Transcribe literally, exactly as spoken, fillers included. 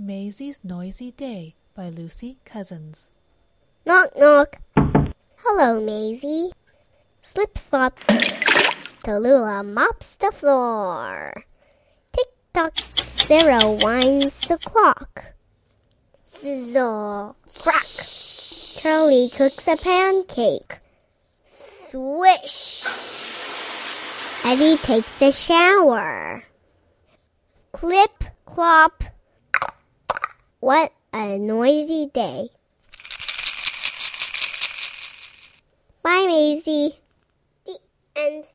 Maisie's Noisy Day by Lucy Cousins. Knock, knock. Hello, Maisie. Slip, slop. Tallulah mops the floor. Tick-tock, Sarah winds the clock. Sizzle, crack. Charlie cooks a pancake. Swish. Eddie takes a shower. Clip, clop. What a noisy day. Bye, Maisie. The end.